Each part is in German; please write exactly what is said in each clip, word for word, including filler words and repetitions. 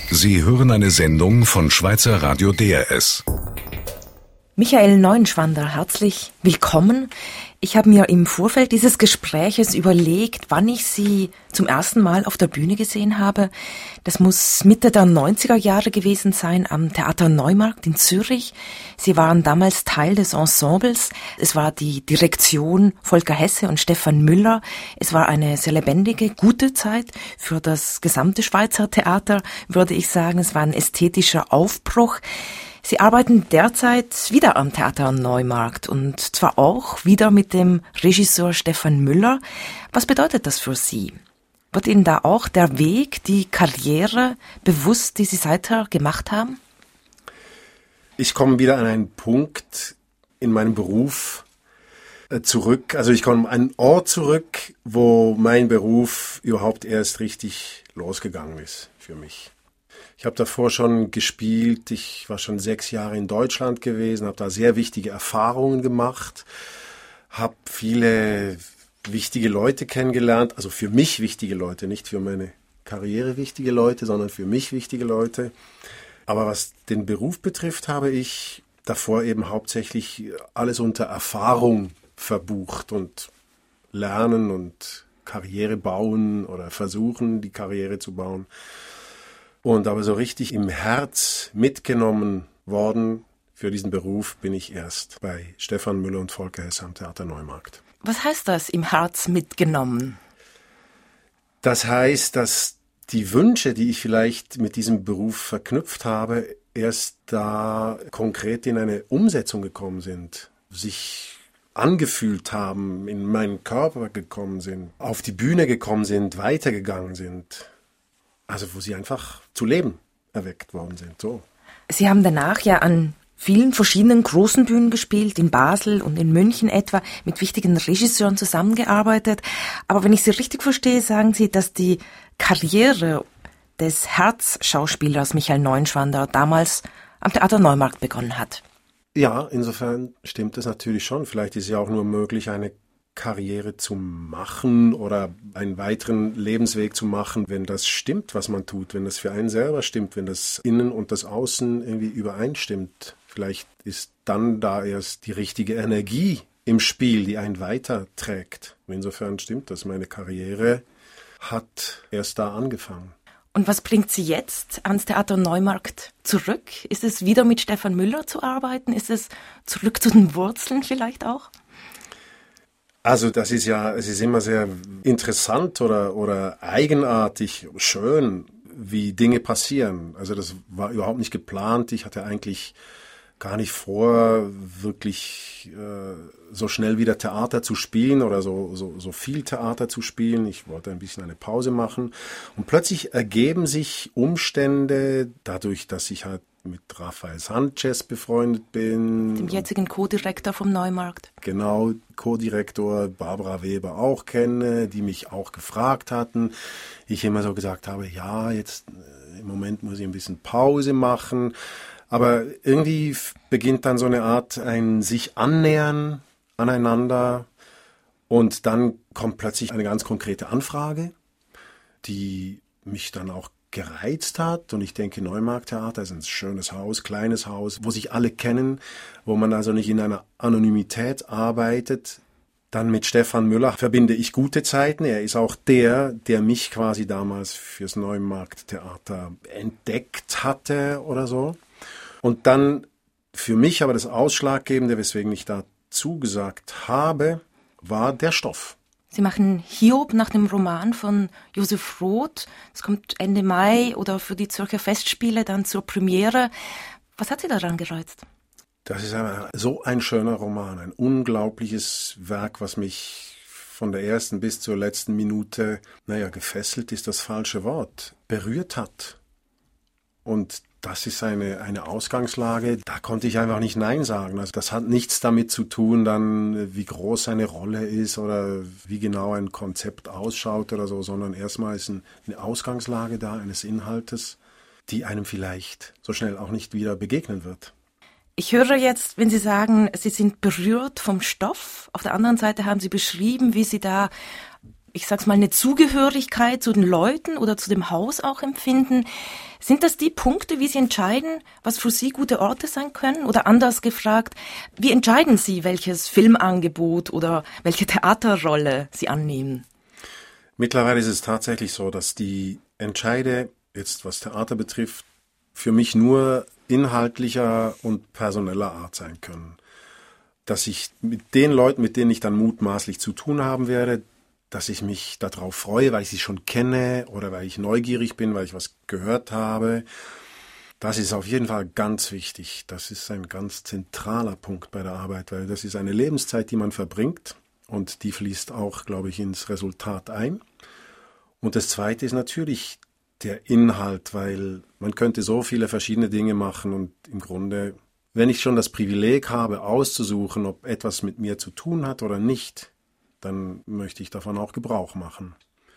Sie hören eine Sendung von Schweizer Radio D R S. Michael Neuenschwander, herzlich willkommen. Ich habe mir im Vorfeld dieses Gespräches überlegt, wann ich Sie zum ersten Mal auf der Bühne gesehen habe. Das muss Mitte der neunziger Jahre gewesen sein, am Theater Neumarkt in Zürich. Sie waren damals Teil des Ensembles. Es war die Direktion Volker Hesse und Stefan Müller. Es war eine sehr lebendige, gute Zeit für das gesamte Schweizer Theater, würde ich sagen. Es war ein ästhetischer Aufbruch. Sie arbeiten derzeit wieder am Theater Neumarkt und zwar auch wieder mit dem Regisseur Stefan Müller. Was bedeutet das für Sie? Wird Ihnen da auch der Weg, die Karriere bewusst, die Sie seither gemacht haben? Ich komme wieder an einen Punkt in meinem Beruf zurück. Also ich komme an einen Ort zurück, wo mein Beruf überhaupt erst richtig losgegangen ist für mich. Ich habe davor schon gespielt, ich war schon sechs Jahre in Deutschland gewesen, habe da sehr wichtige Erfahrungen gemacht, habe viele wichtige Leute kennengelernt, also für mich wichtige Leute, nicht für meine Karriere wichtige Leute, sondern für mich wichtige Leute. Aber was den Beruf betrifft, habe ich davor eben hauptsächlich alles unter Erfahrung verbucht und lernen und Karriere bauen oder versuchen, die Karriere zu bauen. Und aber so richtig im Herz mitgenommen worden für diesen Beruf bin ich erst bei Stefan Müller und Volker Hesse am Theater Neumarkt. Was heißt das, im Herz mitgenommen? Das heißt, dass die Wünsche, die ich vielleicht mit diesem Beruf verknüpft habe, erst da konkret in eine Umsetzung gekommen sind, sich angefühlt haben, in meinen Körper gekommen sind, auf die Bühne gekommen sind, weitergegangen sind. Also wo sie einfach zu Leben erweckt worden sind. So. Sie haben danach ja an vielen verschiedenen großen Bühnen gespielt, in Basel und in München etwa, mit wichtigen Regisseuren zusammengearbeitet. Aber wenn ich Sie richtig verstehe, sagen Sie, dass die Karriere des Herzschauspielers Michael Neuenschwander damals am Theater Neumarkt begonnen hat. Ja, insofern stimmt es natürlich schon. Vielleicht ist es ja auch nur möglich, eine Karriere zu machen oder einen weiteren Lebensweg zu machen, wenn das stimmt, was man tut, wenn das für einen selber stimmt, wenn das Innen und das Außen irgendwie übereinstimmt. Vielleicht ist dann da erst die richtige Energie im Spiel, die einen weiterträgt. Insofern stimmt das. Meine Karriere hat erst da angefangen. Und was bringt Sie jetzt ans Theater Neumarkt zurück? Ist es wieder mit Stefan Müller zu arbeiten? Ist es zurück zu den Wurzeln vielleicht auch? Also das ist ja, es ist immer sehr interessant oder, oder eigenartig, schön, wie Dinge passieren. Also das war überhaupt nicht geplant. Ich hatte eigentlich gar nicht vor, wirklich äh, so schnell wieder Theater zu spielen oder so, so, so viel Theater zu spielen. Ich wollte ein bisschen eine Pause machen. Und plötzlich ergeben sich Umstände, dadurch, dass ich halt mit Rafael Sanchez befreundet bin. Dem jetzigen Co-Direktor vom Neumarkt. Genau, Co-Direktor Barbara Weber auch kenne, die mich auch gefragt hatten. Ich immer so gesagt habe, ja, jetzt äh, im Moment muss ich ein bisschen Pause machen. Aber irgendwie beginnt dann so eine Art ein sich annähern aneinander und dann kommt plötzlich eine ganz konkrete Anfrage, die mich dann auch gereizt hat. Und ich denke, Neumarkt-Theater ist ein schönes Haus, kleines Haus, wo sich alle kennen, wo man also nicht in einer Anonymität arbeitet. Dann mit Stefan Müller verbinde ich gute Zeiten. Er ist auch der, der mich quasi damals fürs Neumarkt-Theater entdeckt hatte oder so. Und dann für mich aber das Ausschlaggebende, weswegen ich da zugesagt habe, war der Stoff. Sie machen Hiob nach dem Roman von Josef Roth. Es kommt Ende Mai oder für die Zürcher Festspiele dann zur Premiere. Was hat Sie daran gereizt? Das ist ein, so ein schöner Roman, ein unglaubliches Werk, was mich von der ersten bis zur letzten Minute, naja, gefesselt ist das falsche Wort, berührt hat. Und das ist eine, eine Ausgangslage, da konnte ich einfach nicht Nein sagen. Also das hat nichts damit zu tun, dann wie groß eine Rolle ist oder wie genau ein Konzept ausschaut oder so, sondern erstmal ist ein, eine Ausgangslage da eines Inhaltes, die einem vielleicht so schnell auch nicht wieder begegnen wird. Ich höre jetzt, wenn Sie sagen, Sie sind berührt vom Stoff. Auf der anderen Seite haben Sie beschrieben, wie Sie da ich sag's mal, eine Zugehörigkeit zu den Leuten oder zu dem Haus auch empfinden. Sind das die Punkte, wie Sie entscheiden, was für Sie gute Orte sein können? Oder anders gefragt, wie entscheiden Sie, welches Filmangebot oder welche Theaterrolle Sie annehmen? Mittlerweile ist es tatsächlich so, dass die Entscheide, jetzt was Theater betrifft, für mich nur inhaltlicher und personeller Art sein können. Dass ich mit den Leuten, mit denen ich dann mutmaßlich zu tun haben werde, dass ich mich darauf freue, weil ich sie schon kenne oder weil ich neugierig bin, weil ich was gehört habe. Das ist auf jeden Fall ganz wichtig. Das ist ein ganz zentraler Punkt bei der Arbeit, weil das ist eine Lebenszeit, die man verbringt und die fließt auch, glaube ich, ins Resultat ein. Und das Zweite ist natürlich der Inhalt, weil man könnte so viele verschiedene Dinge machen und im Grunde, wenn ich schon das Privileg habe, auszusuchen, ob etwas mit mir zu tun hat oder nicht, dann möchte ich davon auch Gebrauch machen.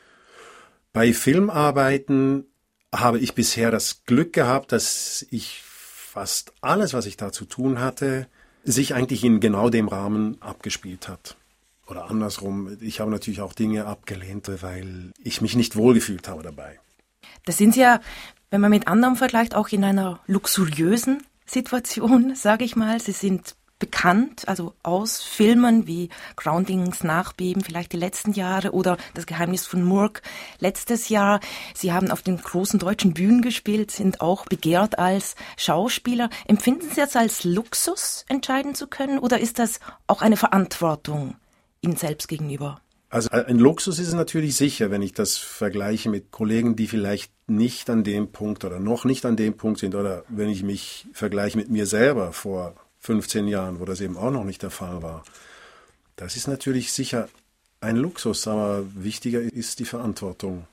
Bei Filmarbeiten habe ich bisher das Glück gehabt, dass ich fast alles, was ich da zu tun hatte, sich eigentlich in genau dem Rahmen abgespielt hat. Oder andersrum, ich habe natürlich auch Dinge abgelehnt, weil ich mich nicht wohlgefühlt habe dabei. Das sind Sie ja, wenn man mit anderen vergleicht, auch in einer luxuriösen Situation, sage ich mal. Sie sind bekannt, also aus Filmen wie Groundings Nachbeben, vielleicht die letzten Jahre oder Das Geheimnis von Murk letztes Jahr. Sie haben auf den großen deutschen Bühnen gespielt, sind auch begehrt als Schauspieler. Empfinden Sie das als Luxus, entscheiden zu können, oder ist das auch eine Verantwortung Ihnen selbst gegenüber? Also ein Luxus ist es natürlich sicher, wenn ich das vergleiche mit Kollegen, die vielleicht nicht an dem Punkt oder noch nicht an dem Punkt sind, oder wenn ich mich vergleiche mit mir selber vor fünfzehn Jahren, wo das eben auch noch nicht der Fall war. Das ist natürlich sicher ein Luxus, aber wichtiger ist die Verantwortung.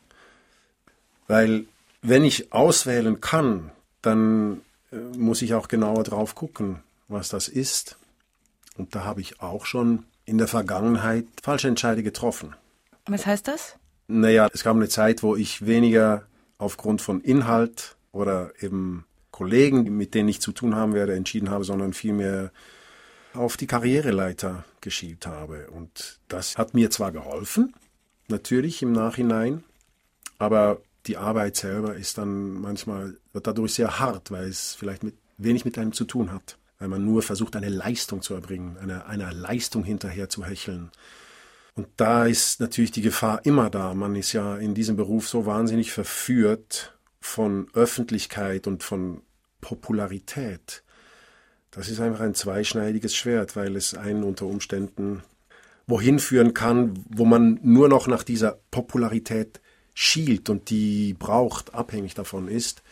Weil wenn ich auswählen kann, dann äh, muss ich auch genauer drauf gucken, was das ist. Und da habe ich auch schon in der Vergangenheit falsche Entscheide getroffen. Was heißt das? Naja, es gab eine Zeit, wo ich weniger aufgrund von Inhalt oder eben Kollegen, mit denen ich zu tun haben werde, entschieden habe, sondern vielmehr auf die Karriereleiter geschielt habe. Und das hat mir zwar geholfen, natürlich im Nachhinein, aber die Arbeit selber ist dann manchmal wird dadurch sehr hart, weil es vielleicht mit, wenig mit einem zu tun hat. Weil man nur versucht, eine Leistung zu erbringen, einer, einer Leistung hinterher zu hecheln. Und da ist natürlich die Gefahr immer da. Man ist ja in diesem Beruf so wahnsinnig verführt von Öffentlichkeit und von Popularität. Das ist einfach ein zweischneidiges Schwert, weil es einen unter Umständen wohin führen kann, wo man nur noch nach dieser Popularität schielt und die braucht, abhängig davon ist.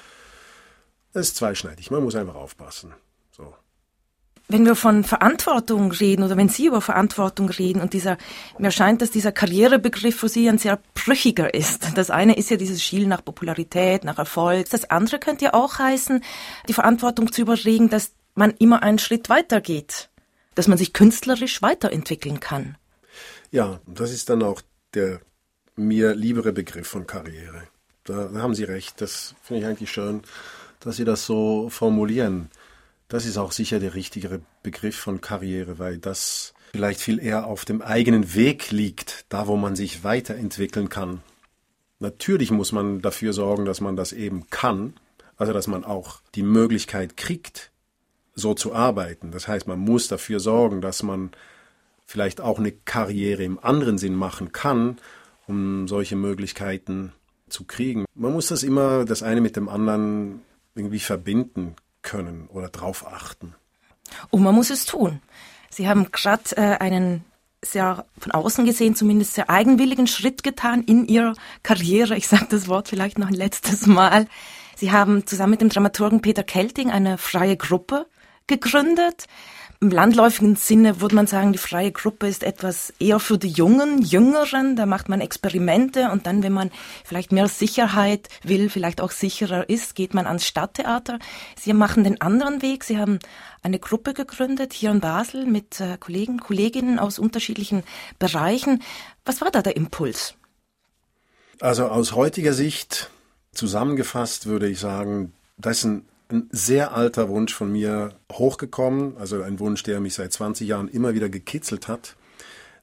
Das ist zweischneidig, man muss einfach aufpassen. So. Wenn wir von Verantwortung reden oder wenn Sie über Verantwortung reden und dieser, mir scheint, dass dieser Karrierebegriff für Sie ein sehr brüchiger ist. Das eine ist ja dieses Schielen nach Popularität, nach Erfolg. Das andere könnte ja auch heißen, die Verantwortung zu überlegen, dass man immer einen Schritt weiter geht, dass man sich künstlerisch weiterentwickeln kann. Ja, das ist dann auch der mir liebere Begriff von Karriere. Da, da haben Sie recht, das finde ich eigentlich schön, dass Sie das so formulieren. Das ist auch sicher der richtigere Begriff von Karriere, weil das vielleicht viel eher auf dem eigenen Weg liegt, da wo man sich weiterentwickeln kann. Natürlich muss man dafür sorgen, dass man das eben kann, also dass man auch die Möglichkeit kriegt, so zu arbeiten. Das heißt, man muss dafür sorgen, dass man vielleicht auch eine Karriere im anderen Sinn machen kann, um solche Möglichkeiten zu kriegen. Man muss das immer, das eine mit dem anderen irgendwie verbinden können oder drauf achten. Und man muss es tun. Sie haben gerade äh, einen sehr, von außen gesehen zumindest, sehr eigenwilligen Schritt getan in Ihrer Karriere. Ich sage das Wort vielleicht noch ein letztes Mal. Sie haben zusammen mit dem Dramaturgen Peter Kelting eine freie Gruppe gegründet. Im landläufigen Sinne würde man sagen, die freie Gruppe ist etwas eher für die Jungen, Jüngeren. Da macht man Experimente und dann, wenn man vielleicht mehr Sicherheit will, vielleicht auch sicherer ist, geht man ans Stadttheater. Sie machen den anderen Weg. Sie haben eine Gruppe gegründet hier in Basel mit äh, Kollegen, Kolleginnen aus unterschiedlichen Bereichen. Was war da der Impuls? Also aus heutiger Sicht zusammengefasst würde ich sagen, das ist ein Ein sehr alter Wunsch von mir hochgekommen, also ein Wunsch, der mich seit zwanzig Jahren immer wieder gekitzelt hat, nämlich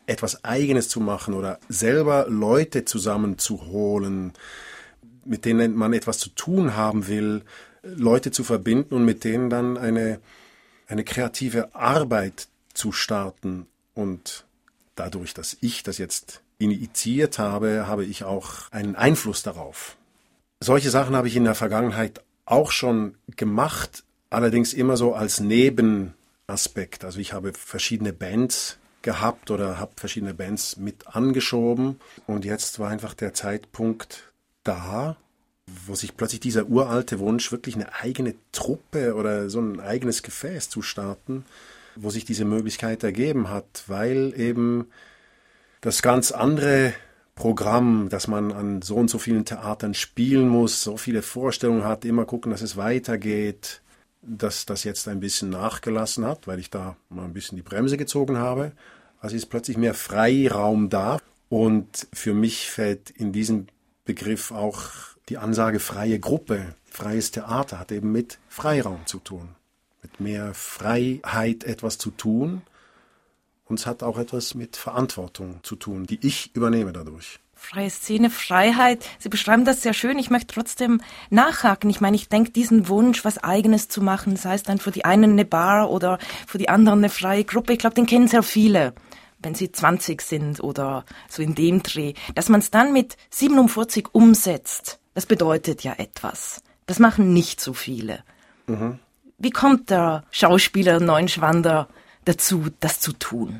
etwas Eigenes zu machen oder selber Leute zusammenzuholen, mit denen man etwas zu tun haben will, Leute zu verbinden und mit denen dann eine, eine kreative Arbeit zu starten. Und dadurch, dass ich das jetzt initiiert habe, habe ich auch einen Einfluss darauf. Solche Sachen habe ich in der Vergangenheit auch schon gemacht, allerdings immer so als Nebenaspekt. Also ich habe verschiedene Bands gehabt oder habe verschiedene Bands mit angeschoben. Und jetzt war einfach der Zeitpunkt da, wo sich plötzlich dieser uralte Wunsch, wirklich eine eigene Truppe oder so ein eigenes Gefäß zu starten, wo sich diese Möglichkeit ergeben hat, weil eben das ganz andere Programm, dass man an so und so vielen Theatern spielen muss, so viele Vorstellungen hat, immer gucken, dass es weitergeht, dass das jetzt ein bisschen nachgelassen hat, weil ich da mal ein bisschen die Bremse gezogen habe. Also ist plötzlich mehr Freiraum da und für mich fällt in diesem Begriff auch die Ansage freie Gruppe, freies Theater hat eben mit Freiraum zu tun, mit mehr Freiheit etwas zu tun. Und es hat auch etwas mit Verantwortung zu tun, die ich übernehme dadurch. Freie Szene, Freiheit. Sie beschreiben das sehr schön. Ich möchte trotzdem nachhaken. Ich meine, ich denke, diesen Wunsch, was Eigenes zu machen, sei es dann für die einen eine Bar oder für die anderen eine freie Gruppe, ich glaube, den kennen sehr viele, wenn sie zwanzig sind oder so in dem Dreh. Dass man es dann mit siebenundvierzig umsetzt, das bedeutet ja etwas. Das machen nicht so viele. Mhm. Wie kommt der Schauspieler Neuenschwander dazu, das zu tun?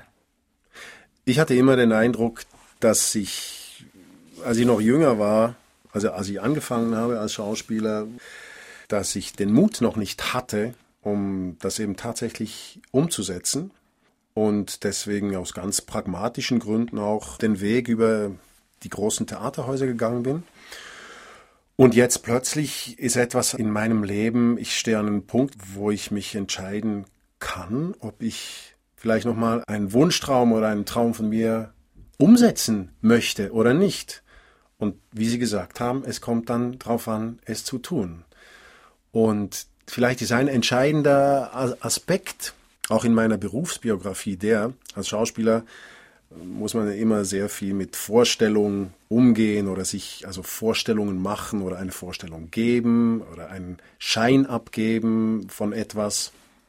Ich hatte immer den Eindruck, dass ich, als ich noch jünger war, also als ich angefangen habe als Schauspieler, dass ich den Mut noch nicht hatte, um das eben tatsächlich umzusetzen und deswegen aus ganz pragmatischen Gründen auch den Weg über die großen Theaterhäuser gegangen bin. Und jetzt plötzlich ist etwas in meinem Leben, ich stehe an einem Punkt, wo ich mich entscheiden kann, ob ich vielleicht nochmal einen Wunschtraum oder einen Traum von mir umsetzen möchte oder nicht. Und wie Sie gesagt haben, es kommt dann darauf an, es zu tun. Und vielleicht ist ein entscheidender Aspekt, auch in meiner Berufsbiografie, der, als Schauspieler muss man ja immer sehr viel mit Vorstellungen umgehen oder sich also Vorstellungen machen oder eine Vorstellung geben oder einen Schein abgeben von etwas.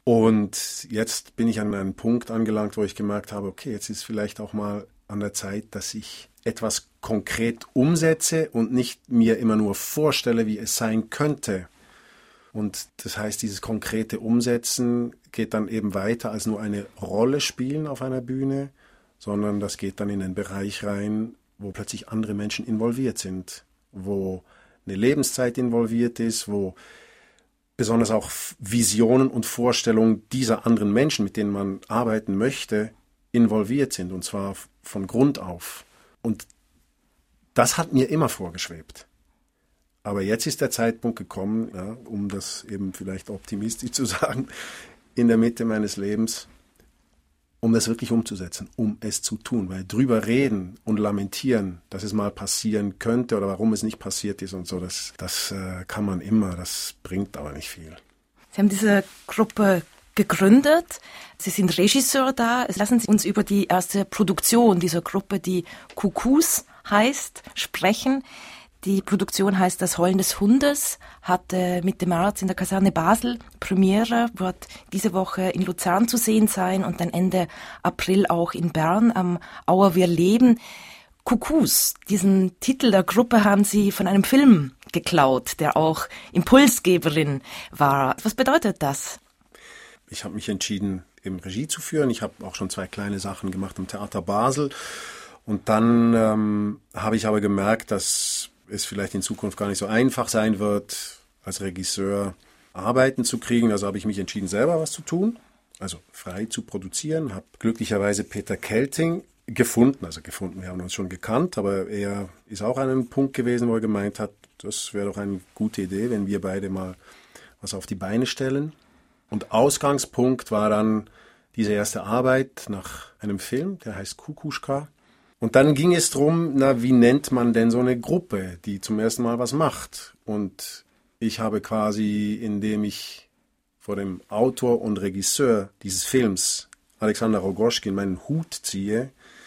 Und jetzt bin ich an einen Punkt angelangt, wo ich gemerkt habe, okay, jetzt ist vielleicht auch mal an der Zeit, dass ich etwas konkret umsetze und nicht mir immer nur vorstelle, wie es sein könnte. Und das heißt, dieses konkrete Umsetzen geht dann eben weiter als nur eine Rolle spielen auf einer Bühne, sondern das geht dann in den Bereich rein, wo plötzlich andere Menschen involviert sind, wo eine Lebenszeit involviert ist, wo besonders auch Visionen und Vorstellungen dieser anderen Menschen, mit denen man arbeiten möchte, involviert sind, und zwar von Grund auf. Und das hat mir immer vorgeschwebt. Aber jetzt ist der Zeitpunkt gekommen, ja, um das eben vielleicht optimistisch zu sagen, in der Mitte meines Lebens, um das wirklich umzusetzen, um es zu tun. Weil drüber reden und lamentieren, dass es mal passieren könnte oder warum es nicht passiert ist und so, das, das äh, kann man immer, das bringt aber nicht viel. Sie haben diese Gruppe gegründet, Sie sind Regisseur da. Lassen Sie uns über die erste Produktion dieser Gruppe, die Kuckucks heißt, sprechen. Die Produktion heißt Das Heulen des Hundes, hatte Mitte März in der Kaserne Basel Premiere, wird diese Woche in Luzern zu sehen sein und dann Ende April auch in Bern am Auer Wir leben. Kuckucks, diesen Titel der Gruppe haben Sie von einem Film geklaut, der auch Impulsgeberin war. Was bedeutet das? Ich habe mich entschieden, eben Regie zu führen. Ich habe auch schon zwei kleine Sachen gemacht am Theater Basel. Und dann ähm, habe ich aber gemerkt, dass es vielleicht in Zukunft gar nicht so einfach sein wird, als Regisseur Arbeiten zu kriegen. Also habe ich mich entschieden, selber was zu tun, also frei zu produzieren. Habe glücklicherweise Peter Kelting gefunden, also gefunden, wir haben uns schon gekannt, aber er ist auch an einem Punkt gewesen, wo er gemeint hat, das wäre doch eine gute Idee, wenn wir beide mal was auf die Beine stellen. Und Ausgangspunkt war dann diese erste Arbeit nach einem Film, der heißt Kukuschka. Und dann ging es darum, na, wie nennt man denn so eine Gruppe, die zum ersten Mal was macht? Und ich habe quasi, indem ich vor dem Autor und Regisseur dieses Films, Alexander Rogoschkin, meinen Hut ziehe,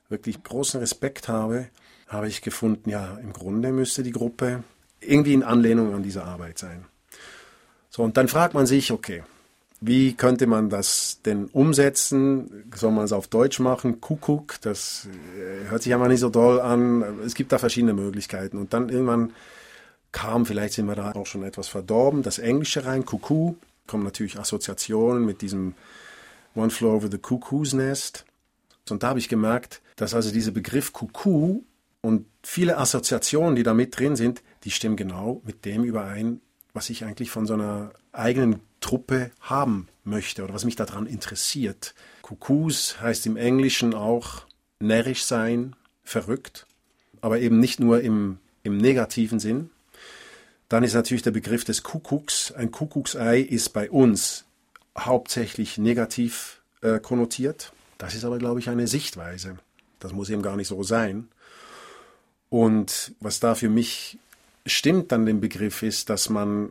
wirklich großen Respekt habe, habe ich gefunden, ja, im Grunde müsste die Gruppe irgendwie in Anlehnung an diese Arbeit sein. So, und dann fragt man sich, okay, wie könnte man das denn umsetzen? Soll man es auf Deutsch machen? Kuckuck, das hört sich aber nicht so doll an. Es gibt da verschiedene Möglichkeiten. Und dann irgendwann kam, vielleicht sind wir da auch schon etwas verdorben, das Englische rein, Cuckoo. Kommen natürlich Assoziationen mit diesem One Flew Over the Cuckoo's Nest. Und da habe ich gemerkt, dass also dieser Begriff Cuckoo und viele Assoziationen, die da mit drin sind, die stimmen genau mit dem überein, was ich eigentlich von so einer eigenen Truppe haben möchte oder was mich daran interessiert. Cuckoos heißt im Englischen auch närrisch sein, verrückt, aber eben nicht nur im, im negativen Sinn. Dann ist natürlich der Begriff des Kuckucks. Ein Kuckucksei ist bei uns hauptsächlich negativ äh, konnotiert. Das ist aber, glaube ich, eine Sichtweise. Das muss eben gar nicht so sein. Und was da für mich stimmt an dem Begriff ist, dass man,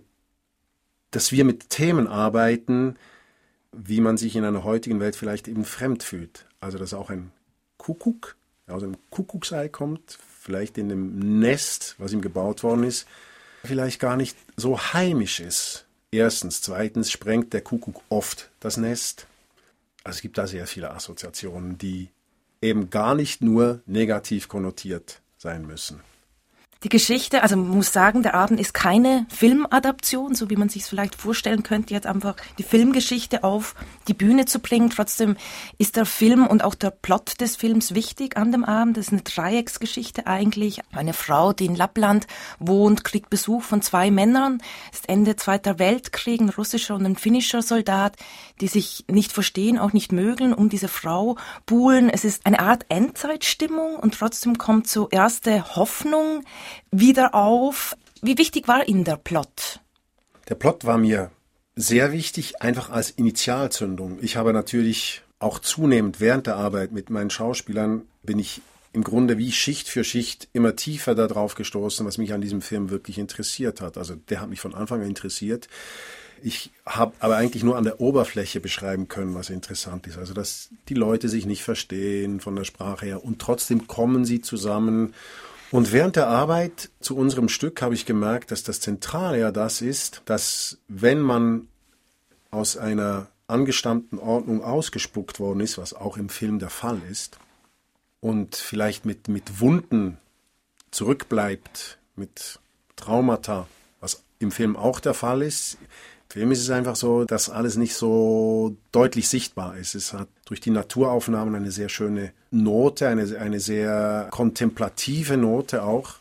dass wir mit Themen arbeiten, wie man sich in einer heutigen Welt vielleicht eben fremd fühlt. Also dass auch ein Kuckuck aus einem Kuckucksei kommt, vielleicht in dem Nest, was ihm gebaut worden ist, vielleicht gar nicht so heimisch ist. Erstens. Zweitens sprengt der Kuckuck oft das Nest. Also es gibt da sehr viele Assoziationen, die eben gar nicht nur negativ konnotiert sein müssen. Die Geschichte, also man muss sagen, der Abend ist keine Filmadaption, so wie man sich es vielleicht vorstellen könnte, jetzt einfach die Filmgeschichte auf die Bühne zu bringen. Trotzdem ist der Film und auch der Plot des Films wichtig an dem Abend. Das ist eine Dreiecksgeschichte eigentlich. Eine Frau, die in Lappland wohnt, kriegt Besuch von zwei Männern. Es ist Ende Zweiter Weltkrieg, ein russischer und ein finnischer Soldat, die sich nicht verstehen, auch nicht mögen, um diese Frau buhlen. Es ist eine Art Endzeitstimmung und trotzdem kommt so erste Hoffnung wieder auf. Wie wichtig war Ihnen der Plot? Der Plot war mir sehr wichtig, einfach als Initialzündung. Ich habe natürlich auch zunehmend während der Arbeit mit meinen Schauspielern, bin ich im Grunde wie Schicht für Schicht immer tiefer darauf gestoßen, was mich an diesem Film wirklich interessiert hat. Also der hat mich von Anfang an interessiert. Ich habe aber eigentlich nur an der Oberfläche beschreiben können, was interessant ist. Also dass die Leute sich nicht verstehen von der Sprache her und trotzdem kommen sie zusammen. Und während der Arbeit zu unserem Stück habe ich gemerkt, dass das Zentrale ja das ist, dass wenn man aus einer angestammten Ordnung ausgespuckt worden ist, was auch im Film der Fall ist, und vielleicht mit, mit Wunden zurückbleibt, mit Traumata, was im Film auch der Fall ist. Im Film ist es einfach so, dass alles nicht so deutlich sichtbar ist. Es hat durch die Naturaufnahmen eine sehr schöne Note, eine, eine sehr kontemplative Note auch.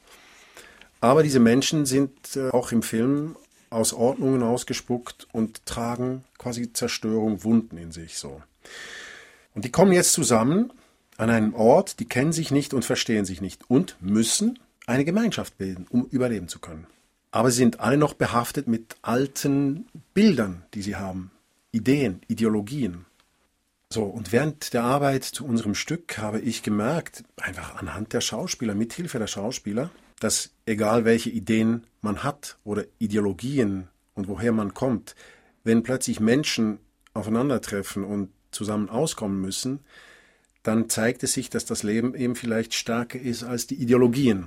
Aber diese Menschen sind äh, auch im Film aus Ordnungen ausgespuckt und tragen quasi Zerstörung, Wunden in sich so. Und die kommen jetzt zusammen an einem Ort, die kennen sich nicht und verstehen sich nicht und müssen eine Gemeinschaft bilden, um überleben zu können. Aber sie sind alle noch behaftet mit alten Bildern, die sie haben, Ideen, Ideologien. So, und während der Arbeit zu unserem Stück habe ich gemerkt, einfach anhand der Schauspieler, mithilfe der Schauspieler, dass egal welche Ideen man hat oder Ideologien und woher man kommt, wenn plötzlich Menschen aufeinandertreffen und zusammen auskommen müssen, dann zeigt es sich, dass das Leben eben vielleicht stärker ist als die Ideologien.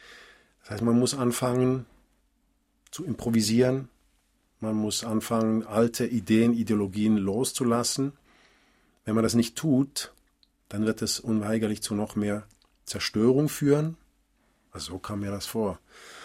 Das heißt, man muss anfangen zu improvisieren, man muss anfangen, alte Ideen, Ideologien loszulassen. Wenn man das nicht tut, dann wird es unweigerlich zu noch mehr Zerstörung führen. Also so kam mir das vor.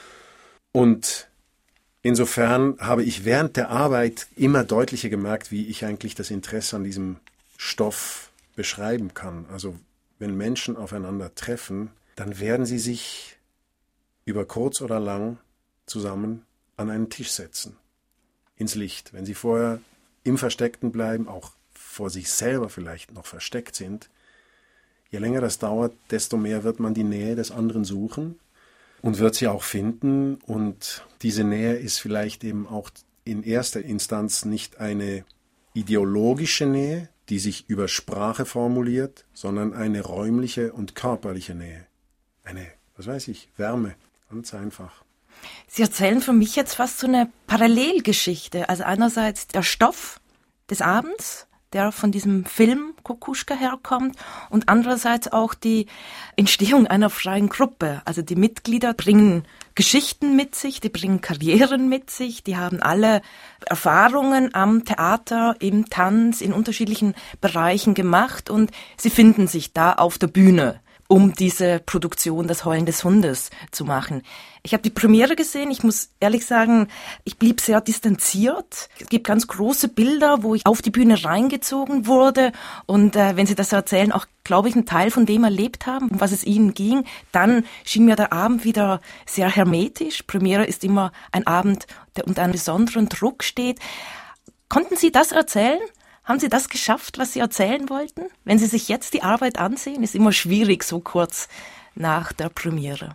Und insofern habe ich während der Arbeit immer deutlicher gemerkt, wie ich eigentlich das Interesse an diesem Stoff beschreiben kann. Also wenn Menschen aufeinander treffen, dann werden sie sich über kurz oder lang zusammen an einen Tisch setzen, ins Licht. Wenn sie vorher im Versteckten bleiben, auch vor sich selber vielleicht noch versteckt sind, je länger das dauert, desto mehr wird man die Nähe des anderen suchen und wird sie auch finden. Und diese Nähe ist vielleicht eben auch in erster Instanz nicht eine ideologische Nähe, die sich über Sprache formuliert, sondern eine räumliche und körperliche Nähe. Eine, was weiß ich, Wärme, ganz einfach. Sie erzählen für mich jetzt fast so eine Parallelgeschichte. Also einerseits der Stoff des Abends, der von diesem Film Kukushka herkommt und andererseits auch die Entstehung einer freien Gruppe. Also die Mitglieder bringen Geschichten mit sich, die bringen Karrieren mit sich, die haben alle Erfahrungen am Theater, im Tanz, in unterschiedlichen Bereichen gemacht und sie finden sich da auf der Bühne, um diese Produktion Das Heulen des Hundes zu machen. Ich habe die Premiere gesehen, ich muss ehrlich sagen, ich blieb sehr distanziert. Es gibt ganz große Bilder, wo ich auf die Bühne reingezogen wurde und äh, wenn Sie das so erzählen, auch, glaube ich, einen Teil von dem erlebt haben, um was es Ihnen ging, dann schien mir der Abend wieder sehr hermetisch. Premiere ist immer ein Abend, der unter einem besonderen Druck steht. Konnten Sie das erzählen? Haben Sie das geschafft, was Sie erzählen wollten? Wenn Sie sich jetzt die Arbeit ansehen, ist immer schwierig, so kurz nach der Premiere.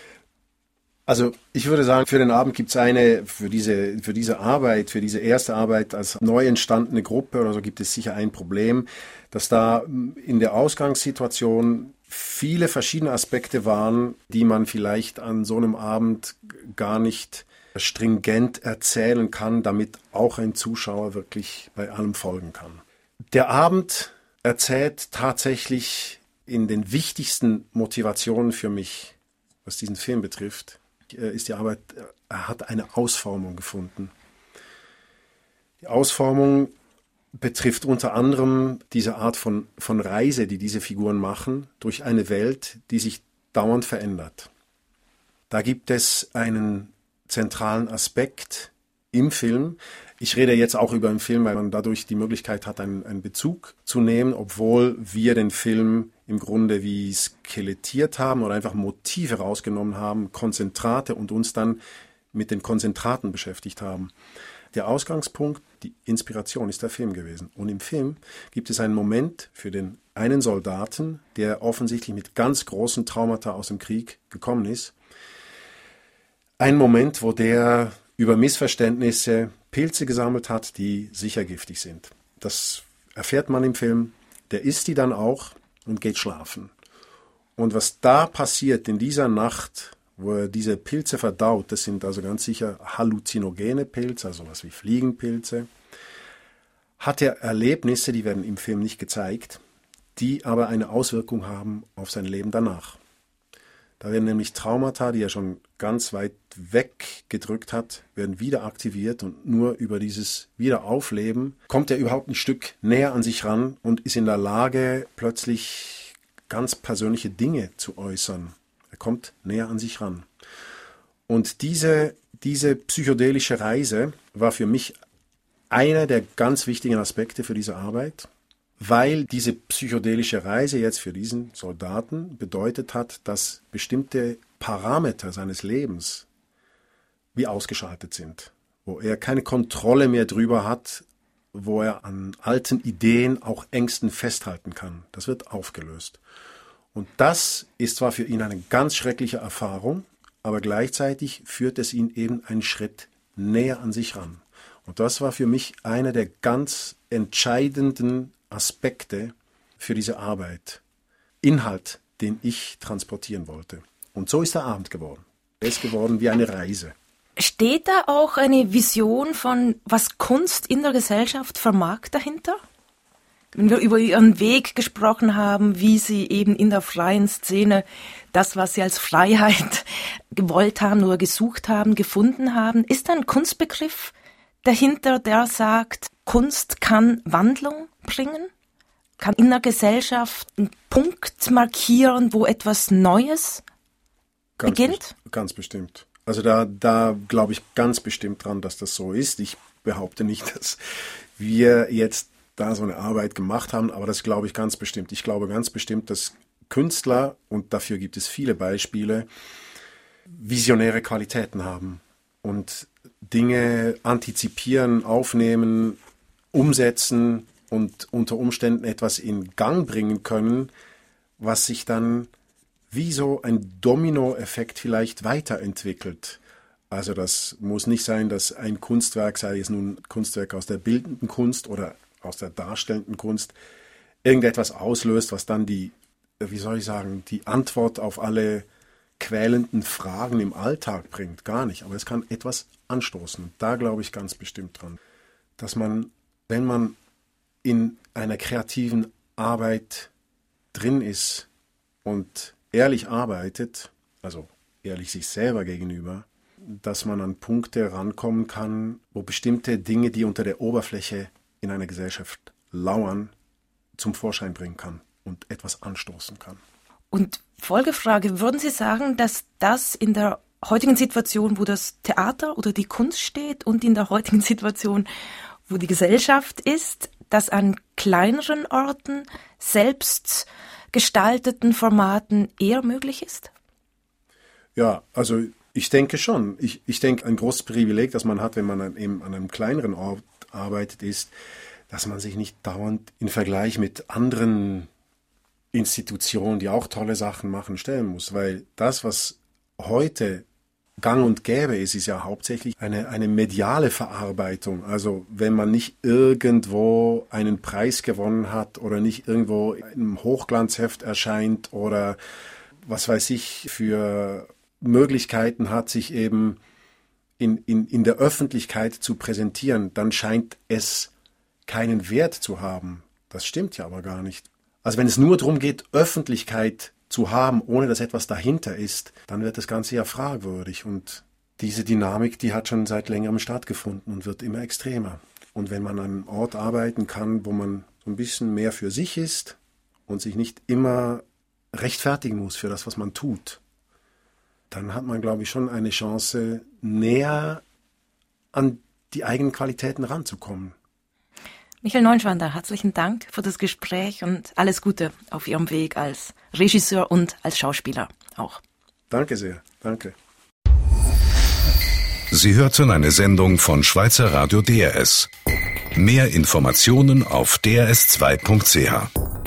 Also ich würde sagen, für den Abend gibt es eine, für diese, für diese Arbeit, für diese erste Arbeit als neu entstandene Gruppe oder so gibt es sicher ein Problem, dass da in der Ausgangssituation viele verschiedene Aspekte waren, die man vielleicht an so einem Abend gar nicht stringent erzählen kann, damit auch ein Zuschauer wirklich bei allem folgen kann. Der Abend erzählt tatsächlich in den wichtigsten Motivationen für mich, was diesen Film betrifft, ist die Arbeit, er hat eine Ausformung gefunden. Die Ausformung betrifft unter anderem diese Art von, von Reise, die diese Figuren machen, durch eine Welt, die sich dauernd verändert. Da gibt es einen zentralen Aspekt im Film. Ich rede jetzt auch über einen Film, weil man dadurch die Möglichkeit hat, einen, einen Bezug zu nehmen, obwohl wir den Film im Grunde wie skelettiert haben oder einfach Motive rausgenommen haben, Konzentrate und uns dann mit den Konzentraten beschäftigt haben. Der Ausgangspunkt, die Inspiration ist der Film gewesen. Und im Film gibt es einen Moment für den einen Soldaten, der offensichtlich mit ganz großen Traumata aus dem Krieg gekommen ist. Ein Moment, wo der über Missverständnisse Pilze gesammelt hat, die sicher giftig sind. Das erfährt man im Film. Der isst die dann auch und geht schlafen. Und was da passiert in dieser Nacht, wo er diese Pilze verdaut, das sind also ganz sicher halluzinogene Pilze, also was wie Fliegenpilze, hat er Erlebnisse, die werden im Film nicht gezeigt, die aber eine Auswirkung haben auf sein Leben danach. Da werden nämlich Traumata, die er schon ganz weit weggedrückt hat, werden wieder aktiviert und nur über dieses Wiederaufleben kommt er überhaupt ein Stück näher an sich ran und ist in der Lage, plötzlich ganz persönliche Dinge zu äußern. Er kommt näher an sich ran. Und diese, diese psychedelische Reise war für mich einer der ganz wichtigen Aspekte für diese Arbeit, weil diese psychedelische Reise jetzt für diesen Soldaten bedeutet hat, dass bestimmte Parameter seines Lebens wie ausgeschaltet sind, wo er keine Kontrolle mehr drüber hat, wo er an alten Ideen, auch Ängsten festhalten kann. Das wird aufgelöst. Und das ist zwar für ihn eine ganz schreckliche Erfahrung, aber gleichzeitig führt es ihn eben einen Schritt näher an sich ran. Und das war für mich einer der ganz entscheidenden Aspekte für diese Arbeit. Inhalt, den ich transportieren wollte. Und so ist der Abend geworden. Er ist geworden wie eine Reise. Steht da auch eine Vision von, was Kunst in der Gesellschaft vermag dahinter? Wenn wir über Ihren Weg gesprochen haben, wie Sie eben in der freien Szene das, was Sie als Freiheit gewollt haben oder gesucht haben, gefunden haben, ist da ein Kunstbegriff dahinter, der sagt, Kunst kann Wandlung bringen, kann in der Gesellschaft einen Punkt markieren, wo etwas Neues ganz beginnt? Be- ganz bestimmt. Also da, da glaube ich ganz bestimmt dran, dass das so ist. Ich behaupte nicht, dass wir jetzt da so eine Arbeit gemacht haben, aber das glaube ich ganz bestimmt. Ich glaube ganz bestimmt, dass Künstler, und dafür gibt es viele Beispiele, visionäre Qualitäten haben und Dinge antizipieren, aufnehmen, umsetzen und unter Umständen etwas in Gang bringen können, was sich dann wie so ein Dominoeffekt vielleicht weiterentwickelt. Also das muss nicht sein, dass ein Kunstwerk, sei es nun Kunstwerk aus der bildenden Kunst oder aus der darstellenden Kunst, irgendetwas auslöst, was dann die, wie soll ich sagen, die Antwort auf alle quälenden Fragen im Alltag bringt. Gar nicht. Aber es kann etwas anstoßen. Da glaube ich ganz bestimmt dran. Dass man, wenn man in einer kreativen Arbeit drin ist und ehrlich arbeitet, also ehrlich sich selber gegenüber, dass man an Punkte rankommen kann, wo bestimmte Dinge, die unter der Oberfläche in einer Gesellschaft lauern, zum Vorschein bringen kann und etwas anstoßen kann. Und Folgefrage, würden Sie sagen, dass das in der heutigen Situation, wo das Theater oder die Kunst steht und in der heutigen Situation, wo die Gesellschaft ist, dass an kleineren Orten, selbst gestalteten Formaten eher möglich ist? Ja, also ich denke schon. Ich, ich denke, ein großes Privileg, das man hat, wenn man an, eben an einem kleineren Ort arbeitet, ist, dass man sich nicht dauernd in Vergleich mit anderen Institutionen, die auch tolle Sachen machen, stellen muss. Weil das, was heute gang und gäbe ist, ist ja hauptsächlich eine, eine mediale Verarbeitung. Also wenn man nicht irgendwo einen Preis gewonnen hat oder nicht irgendwo in einem Hochglanzheft erscheint oder was weiß ich für Möglichkeiten hat, sich eben in, in, in der Öffentlichkeit zu präsentieren, dann scheint es keinen Wert zu haben. Das stimmt ja aber gar nicht. Also wenn es nur darum geht, Öffentlichkeit zu haben, ohne dass etwas dahinter ist, dann wird das Ganze ja fragwürdig. Und diese Dynamik, die hat schon seit längerem stattgefunden und wird immer extremer. Und wenn man an einem Ort arbeiten kann, wo man so ein bisschen mehr für sich ist und sich nicht immer rechtfertigen muss für das, was man tut, dann hat man, glaube ich, schon eine Chance, näher an die eigenen Qualitäten ranzukommen. Michael Neuenschwander, herzlichen Dank für das Gespräch und alles Gute auf Ihrem Weg als Regisseur und als Schauspieler auch. Danke sehr, danke. Sie hörten eine Sendung von Schweizer Radio D R S. Mehr Informationen auf d r s zwei punkt c h.